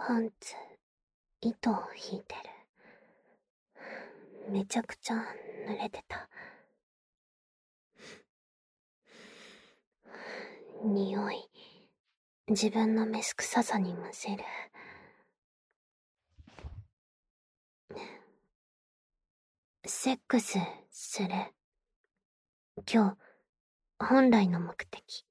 パンツ、糸を引いてる。めちゃくちゃ濡れてた。匂い、自分のメス臭さにむせる。セックスする。今日、本来の目的。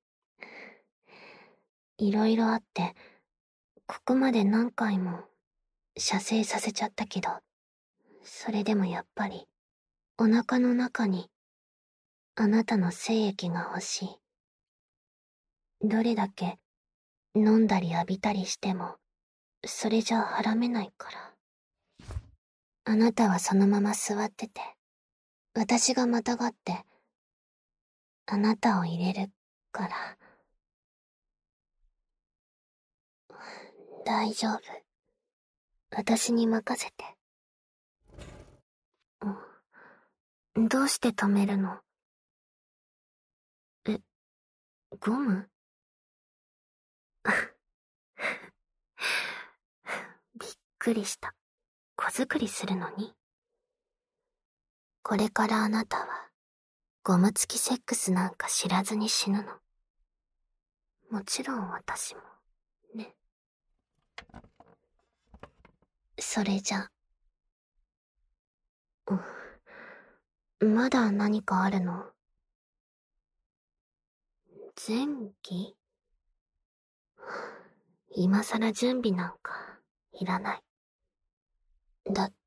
いろいろあって、ここまで何回も射精させちゃったけど、それでもやっぱり、お腹の中に、あなたの精液が欲しい。どれだけ、飲んだり浴びたりしても、それじゃはらめないから。あなたはそのまま座ってて、私がまたがって、あなたを入れるから。大丈夫。私に任せて。どうして止めるの？ゴム？びっくりした。子作りするのに？これからあなたは、ゴム付きセックスなんか知らずに死ぬの。もちろん私も、ね。それじゃ。まだ何かあるの？前期？今さら準備なんかいらない。だって、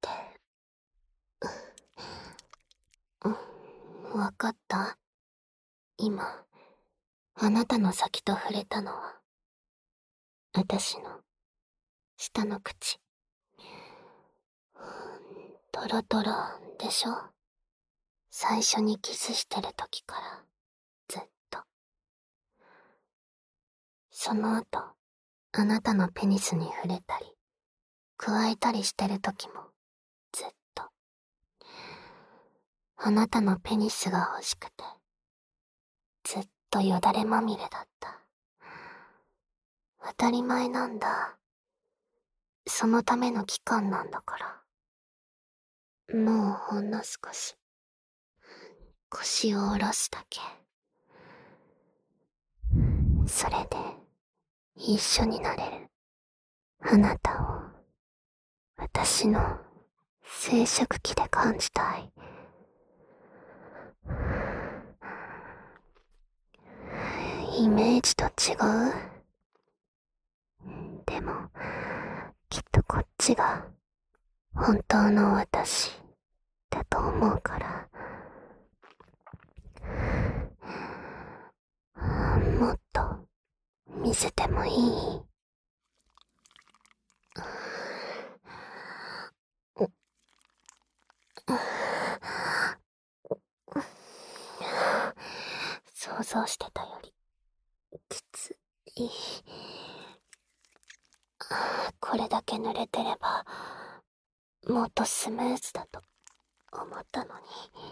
わかった？今、あなたの先と触れたのは、私の下の口。トロトロでしょ？最初にキスしてる時から、ずっと。その後、あなたのペニスに触れたり、加えたりしてる時も、ずっと。あなたのペニスが欲しくて、ずっとよだれまみれだった。当たり前なんだ。そのための期間なんだから。もうほんの少し、腰を下ろすだけ。それで、一緒になれる。あなたを、私の生殖器で感じたい。イメージと違う？でも、きっとこっちが、本当の私、だと思うから。もっと、見せてもいい？想像してたより、きつい。これだけ濡れてれば、もっとスムーズだと思ったのに。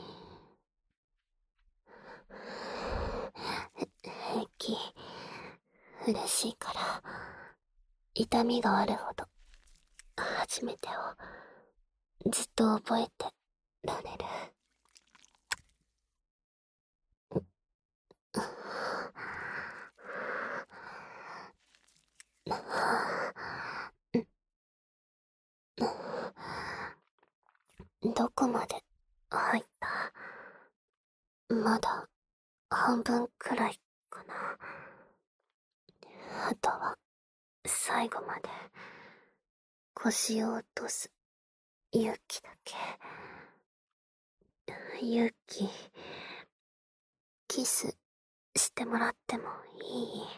平気。嬉しいから、痛みがあるほど、初めてを、ずっと覚えてられる。どこまで入った？まだ半分くらいかな。あとは最後まで腰を落とす勇気だけ。勇気、キスしてもらってもいい？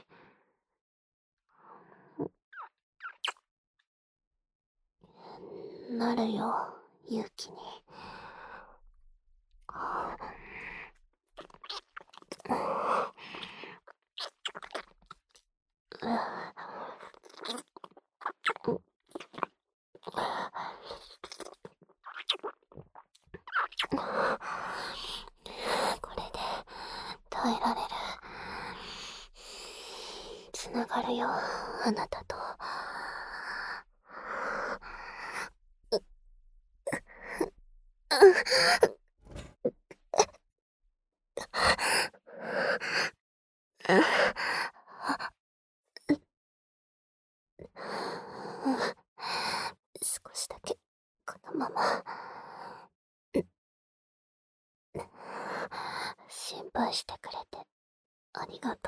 なるよ、勇気に。これで耐えられる。つながるよ、あなたと。 少しだけ、このまま。心配してくれて、ありがとう。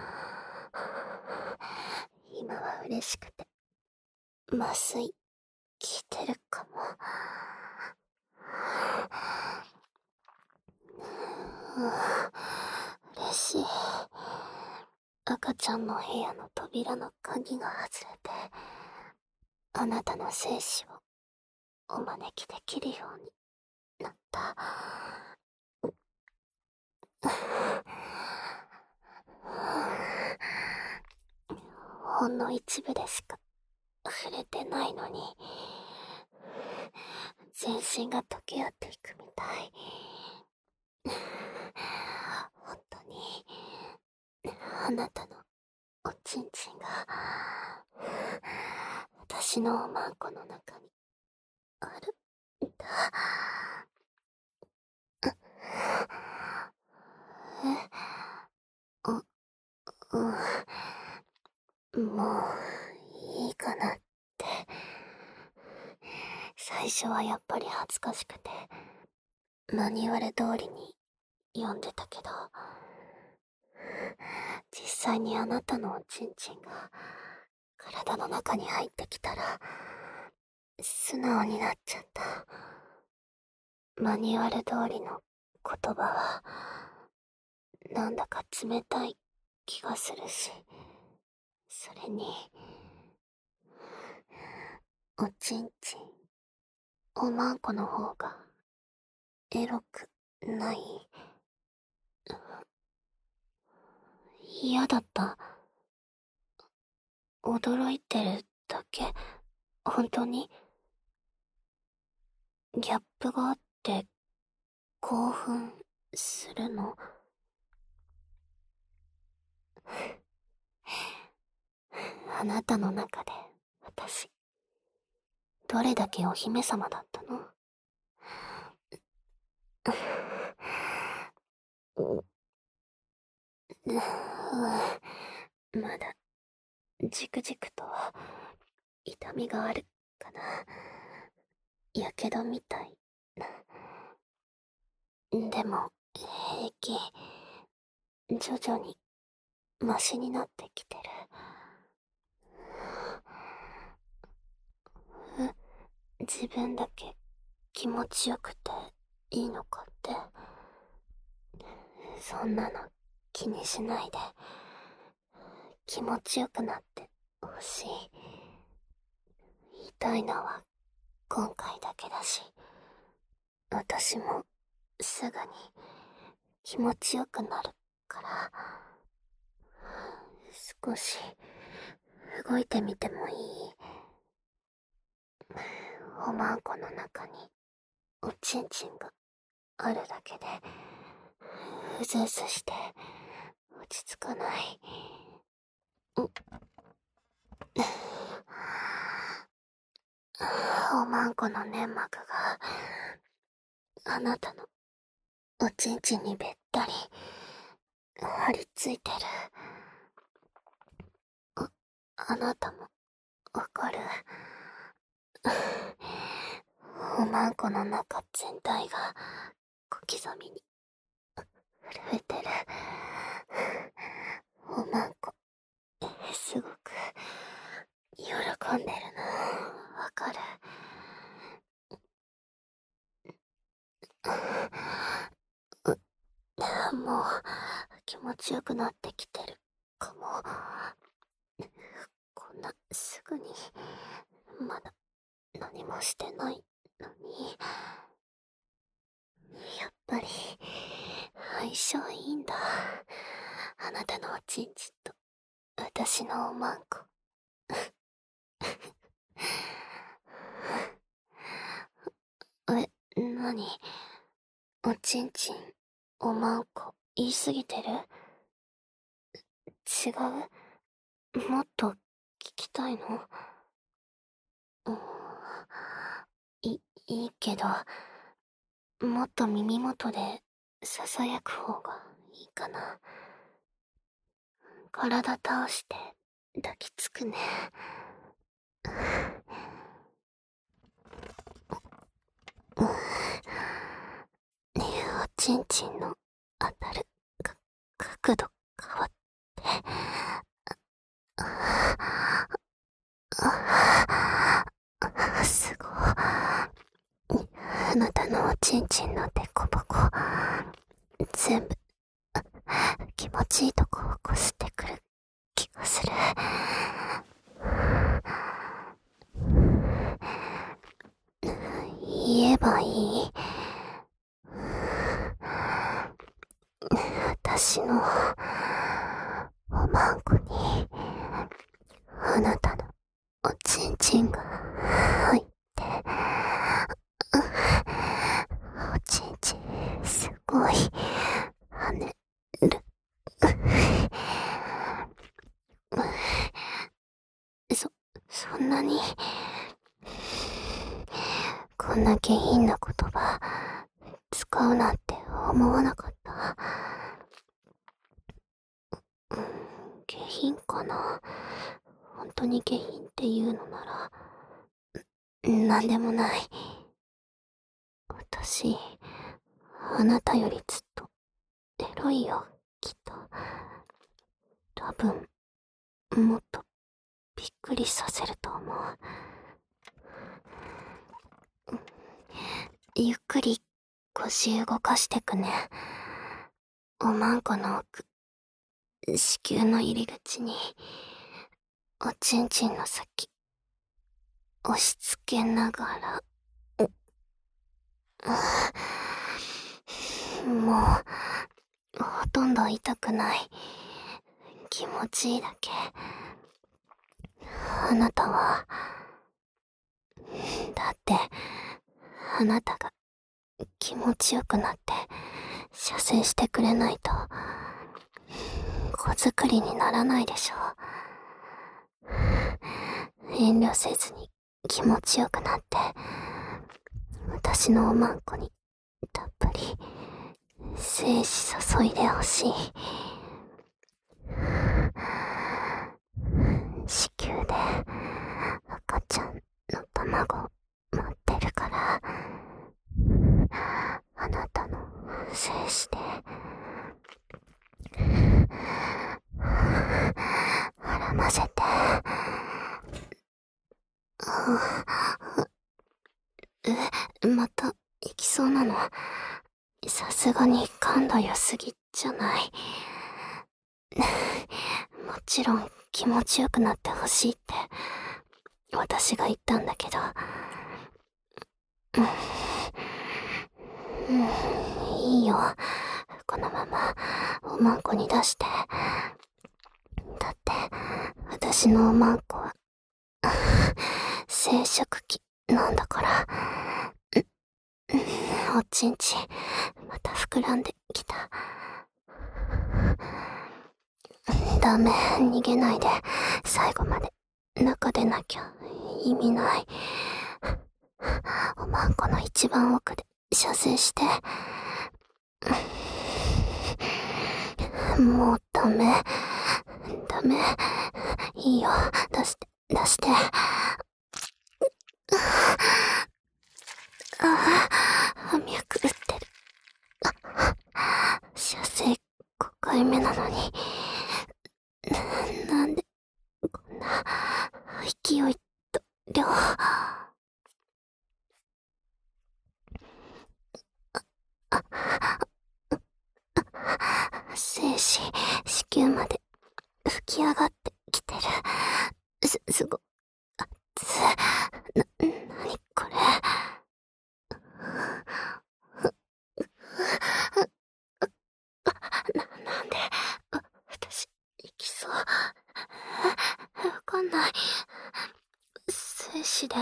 今は嬉しくて、麻酔、効いてるかも。嬉しい。赤ちゃんの部屋の扉の鍵が外れて、あなたの生死をお招きできるようになった。ほんの一部でしか触れてないのに、全身が溶け合っていくみたい。本当に、あなたのおちんちんが、私のおまんこの中にあるんだ。え、もう、いいかなって。最初はやっぱり恥ずかしくて、マニュアル通りに読んでたけど、実際にあなたのおちんちんが体の中に入ってきたら、素直になっちゃった。マニュアル通りの言葉は、なんだか冷たい気がするし、それに、おちんちん、おまんこの方が、エロくない？嫌だった。驚いてるだけ。本当にギャップがあって興奮するの？あなたの中で私、どれだけお姫様だったの？まだ、じくじくと痛みがあるかな。やけどみたいな。でも、平気。徐々に、マシになってきてる。自分だけ気持ちよくていいのかって。そんなの気にしないで。気持ちよくなってほしい。言いたいのは今回だけだし、私もすぐに気持ちよくなるから、少し動いてみてもいい？おまんこの中におちんちんがあるだけでうずうずして落ち着かない。おまんこの粘膜があなたのおちんちんにべったり張り付いてる。あなたもわかる？おまんこの中全体が小刻みに震えてる。おまんこ、すごく喜んでるのわかる？もう気持ちよくなってきてるかも。こんなすぐにまだ何もしてないのに。やっぱり相性いいんだ。あなたのおちんちんと私のおまんこ。なに？おちんちん、おまんこ、言いすぎてる？違う？もっと聞きたいの？うん、いいけど、 もっと耳元で囁く方がいいかな。体倒して抱きつくね。おちんちんの当たる角度変わって、すごい。あなたのおちんちんのデコボコ全部気持ちいいとこをこすってくる気がする。言えばいい。私のおまんこにあなたのおちんちんが入っておちんちんすごい跳ねる。そんなにこんな下品な言葉使うなんて思わなかった。下品かな。本当に下品って言うのならなんでもない。私あなたよりずっとエロいよ、きっと。多分もっとびっくりさせると思う。ゆっくり腰動かしてくね。おまんこの奥、子宮の入り口におちんちんの先押し付けながら、もうほとんど痛くない。気持ちいいだけ。あなたはだってあなたが気持ちよくなって射精してくれないと子作りにならないでしょ。遠慮せずに気持ちよくなって私のおまんこにたっぷり精子注いでほしい。子宮で赤ちゃんの卵を待ってるから、あなたの精子で絡ませて。また行きそうなの。さすがに感度良すぎじゃない。もちろん気持ちよくなってほしいって私が言ったんだけど、いいよ、このままおまんこに出して。だって私のおまんこは生殖器なんだから。おちんちんまた膨らんできた。ダメ、逃げないで。最後まで中でなきゃ意味ない。おまんこの一番奥で射精して。もうダメ。いいよ、出して。脈打ってる。射精5回目なのになんでこんな勢いと量。精子宮まで吹き上がってきてる。すごなにこれ。なんで私行きそう。わかんない。精子で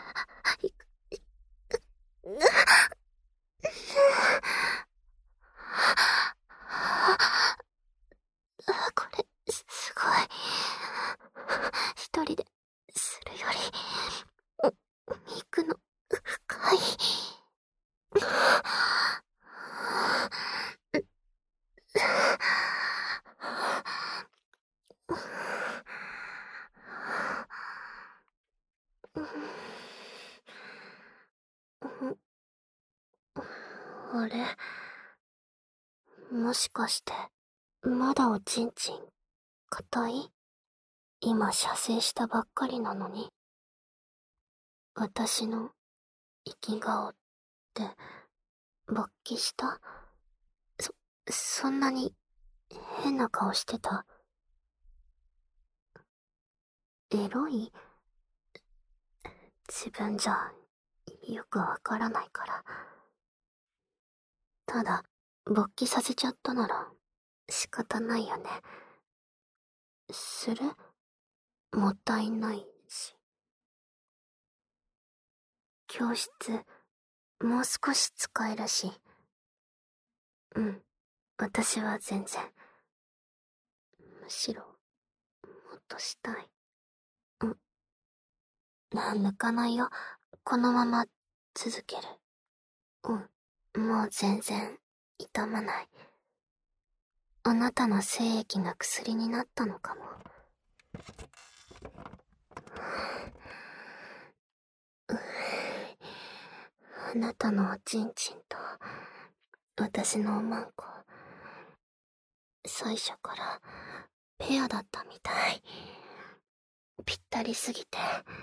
これすごい。一人でするより行くの深い。 あれ、もしかして、まだおちんちん、硬い？今射精したばっかりなのに。私の、生き顔って、勃起した？そんなに、変な顔してた？エロい？自分じゃ、よくわからないから。ただ、勃起させちゃったなら、仕方ないよね。する？もったいないし。教室、もう少し使えるし。うん、私は全然。むしろ、もっとしたい。抜かないよ。このまま、続ける。もう全然、痛まない。あなたの精液が薬になったのかも。あなたのおちんちんと、私のおまんこ、最初から、ペアだったみたい。ぴったりすぎて、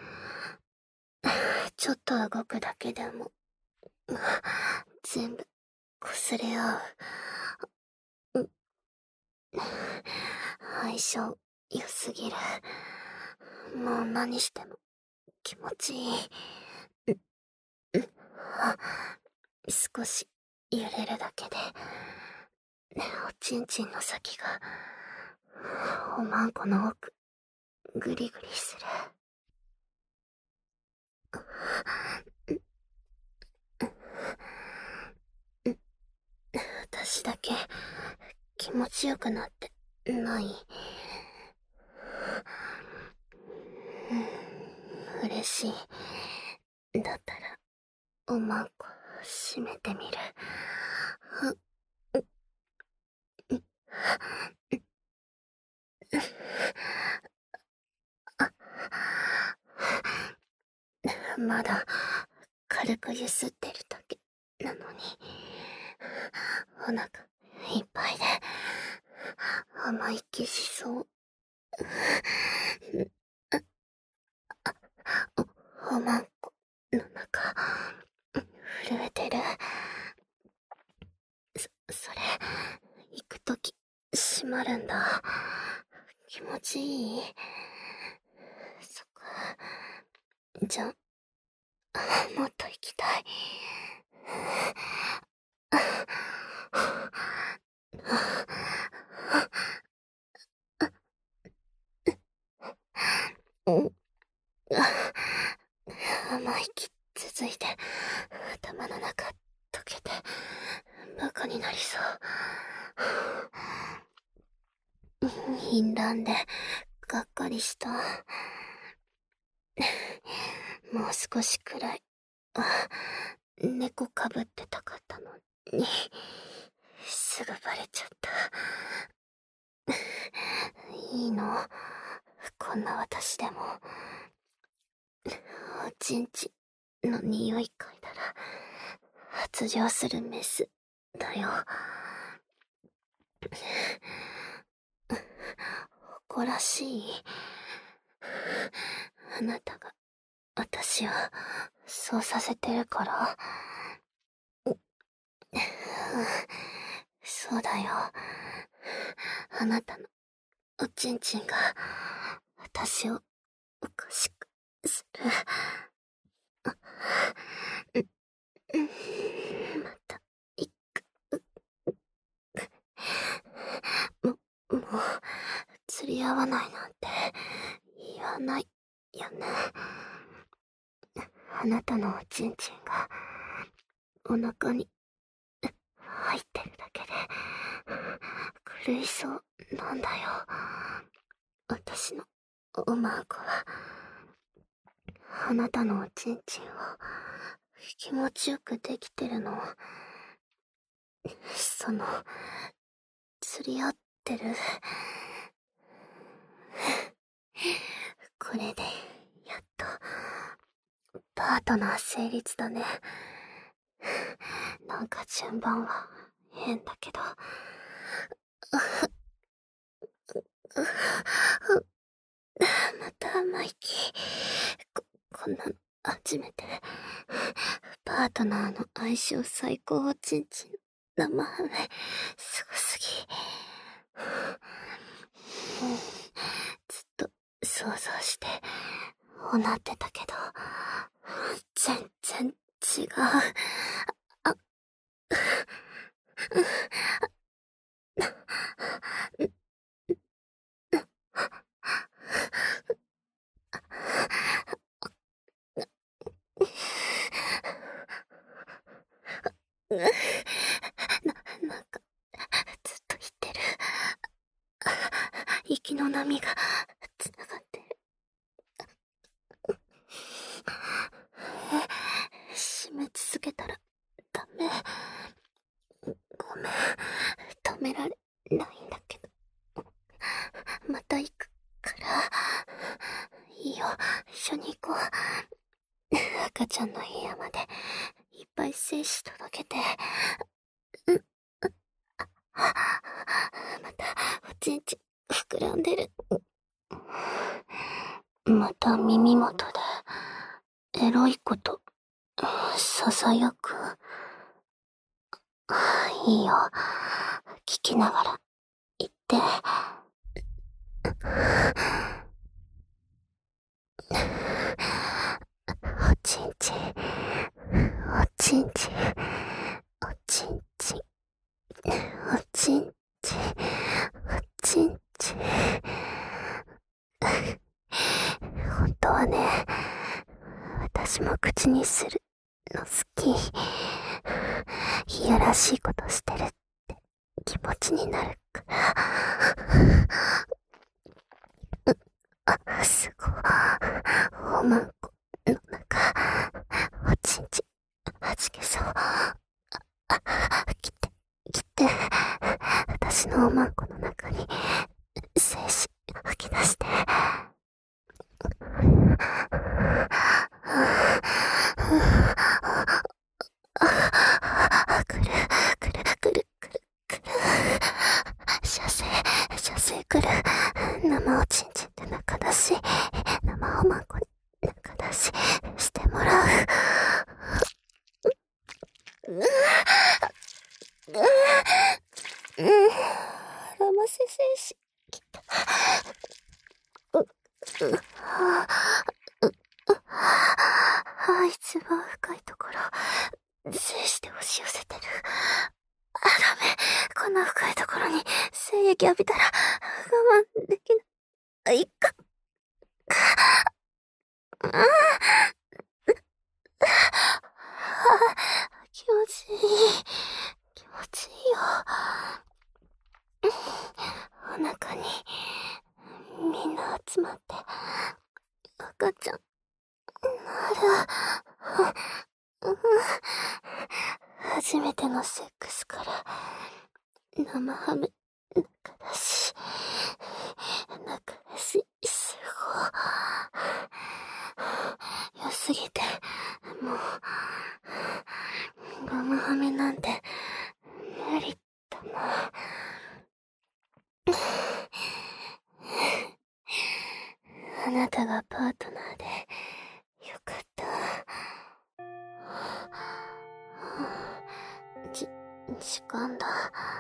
ちょっと動くだけでも、全部、擦れ合う。相性、良すぎる。もう何しても、気持ちいい。少し、揺れるだけで、おちんちんの先が、おまんこの奥、ぐりぐりする。私だけ、気持ちよくなってない？嬉しい。だったら、おまんこ、閉めてみる。まだ、軽くゆすってるだけなのに、お腹いっぱいで、甘い息しそう。おまんこの中、震えてる。それ、行くとき、閉まるんだ。気持ちいい？そっか。じゃ、もっと行きたい。甘い息続いて、頭の中溶けて、バカになりそう。淫乱で、がっかりした。もう少しくらい、猫かぶってたかったのに、すぐバレちゃった。いいの？こんな私でも。おちんちの匂い嗅いだら、発情するメスだよ。誇らしい？あなたが、私を、そうさせてるから。そうだよ。あなたの、おちんちんが、私を、おかしくする。また、いく。もう、釣り合わないなんて、言わない、よね。あなたのおちんちんが、お腹に、入ってるだけで、狂いそうなんだよ。私の、おまんこは、あなたのおちんちんを、気持ちよくできてるの。釣り合ってる。これで、やっと、パートナー成立だね。 なんか順番は変だけど。また生意気。こんなの初めて。パートナーの相性最高おちんちん生ハメ、すごすぎ。ずっと想像しておなってたけど、全然違う。あ、なんか、ずっと言ってる。息の波がつながってる。締め続けたらダメ。ごめん、止められないんだけど。また行くから。いいよ、一緒に行こう。赤ちゃんの部屋までいっぱい精子届けて。またおちんち膨らんでる。また耳元でエロいことささやく。いいよ、聞きながら言って。おちんちん、おちんちん、おちんちん、おちんちん、おちんちん。本当はね、私も口にするの好き。いやらしいことしてるって気持ちになるから。すごい。おまんこの中、おちんちん、はじけそう。切って、私のおまんこの中に、精子吐き出して。くる、くる、くる、くる、くる。射精くる。生おちんちんって中だし、生おまんこに中出ししてもらう。ラマセ精子きた。一番深いところ、精子で押し寄せてる。ダメ。こんな深いところに精液浴びたら我慢できない。いっか。気持ちいい。気持ちいいよ。お腹にみんな集まって赤ちゃんなる。初めてのセックスから生ハム中だし、すごい良すぎて、もうゴムハメなんて無理だな。あなたがパートナーでよかった。時間だ。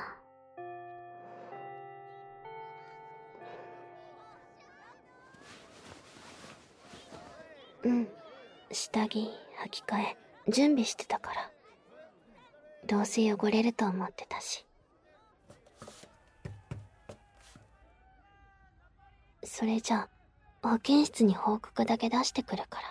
うん、下着履き替え準備してたから。どうせ汚れると思ってたし。それじゃあ保健室に報告だけ出してくるから。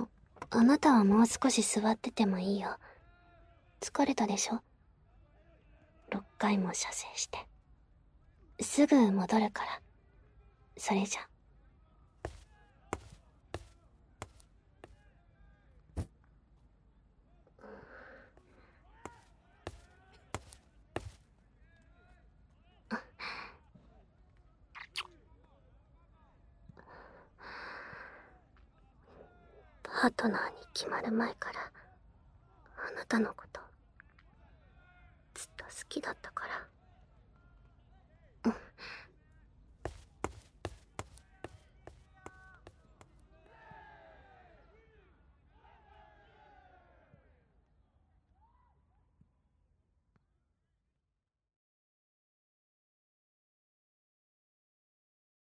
あなたはもう少し座っててもいいよ。疲れたでしょ。6回も射精して。すぐ戻るから。それじゃ。パートナーに決まる前からあなたのこと、ずっと好きだったから。